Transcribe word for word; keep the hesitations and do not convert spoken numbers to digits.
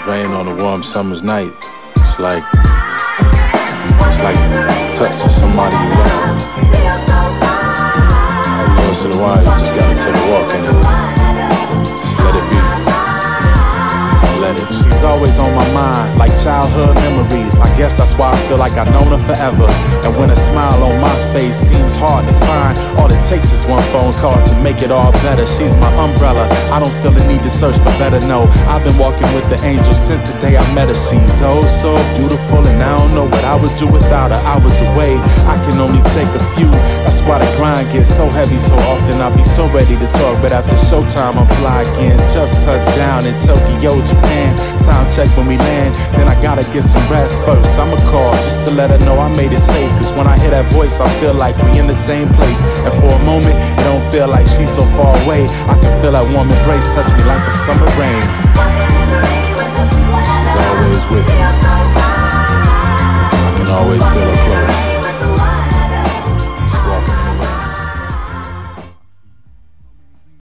Rain on a warm summer's night. It's like, it's like touching somebody you love. Every once in a while, you just gotta take a walk in it. Just let it be. Let it. She's always on my mind, like childhood memories. I guess that's why I feel like I've known her forever. And when a smile on my face seems hard to find, all it takes is one phone call to make it all better. She's my umbrella, I don't feel the need to search for better, no. I've been walking with the angel since the day I met her. She's oh so beautiful, and I don't know what I would do without her. I was away, I can only take a few. That's why the grind gets so heavy so often. I'll be so ready to talk, but after showtime I'm fly again. Just touched down in Tokyo, Japan. Sound check when we land, then I gotta get some rest first. I'ma call just to let her know I made it safe, cause when I hear that voice I feel like we in the same place. And for a moment it don't feel like she's so far away. I can feel that warm embrace touch me like a summer rain.